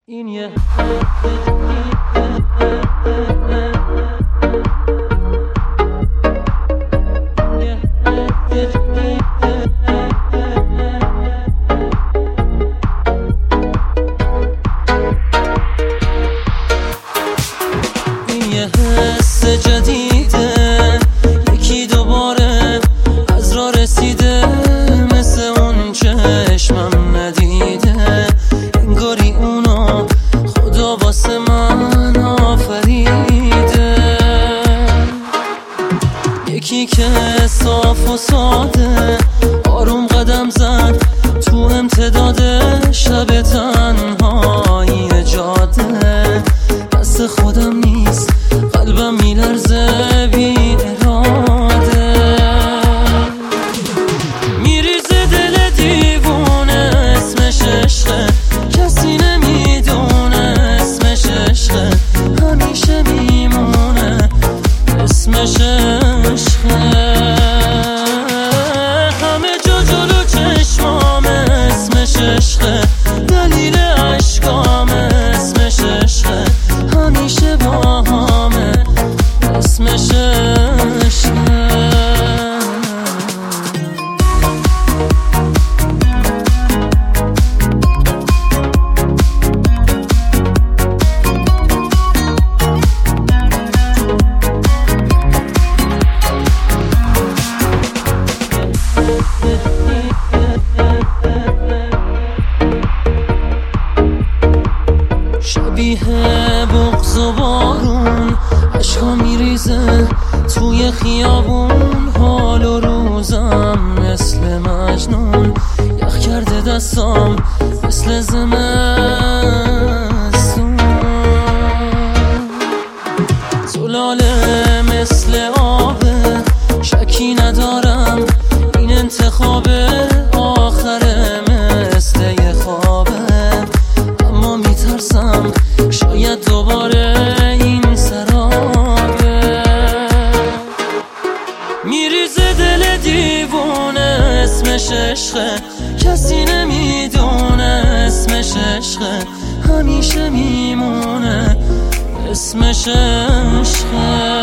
این یه حس جدیده، یکی دوباره از راه رسیده، مثل اون چشمم ندیده، انگاری اونو خدا واسه من آفریده. یکی که صاف و ساده آروم قدم زد تو امتداد شب تنهایی جاده، دست خودم نیست قلبم میلرزه بی اراده، میریزه دل دیوونه، اسمش عشقه، کسی نمیدونه اسمش عشقه، همیشه میمونه اسمش عشقه، همه جا جلو چشمام اسمش عشقه، دلیل عشقام اسمش عشقه، همیشه باهامه اسمش عشقه. شبیه بغض و بارون عشقا میریزه توی خیابون، حال و روزم مثل مجنون، یخ کرده دستام مثل زمستون، زلاله مثل آبه، شکی ندارم این انتخاب آخره مثل یه خوابه، اما میترسم شاید دوباره این سرابه، میریزه دل دیوونه اسمش عشقه، کسی نمیدونه اسمش عشقه، همیشه میمونه اسمش عشقه.